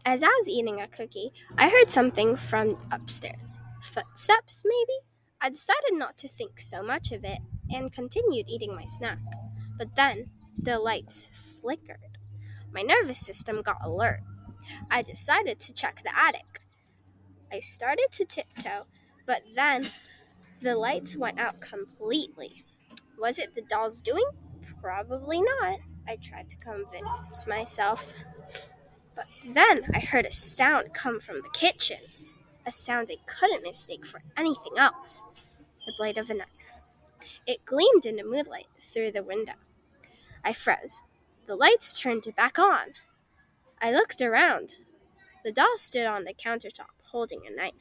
As I was eating a cookie, I heard something from upstairs. Footsteps, maybe? I decided not to think so much of it and continued eating my snack. But then the lights flickered. My nervous system got alert. I decided to check the attic. I started to tiptoe, but then the lights went out completely. Was it the doll's doing? Probably not. I tried to convince myself. But then I heard a sound come from the kitchen, a sound I couldn't mistake for anything else. The blade of a knife. It gleamed in the moonlight through the window. I froze. The lights turned back on. I looked around. The doll stood on the countertop, holding a knife.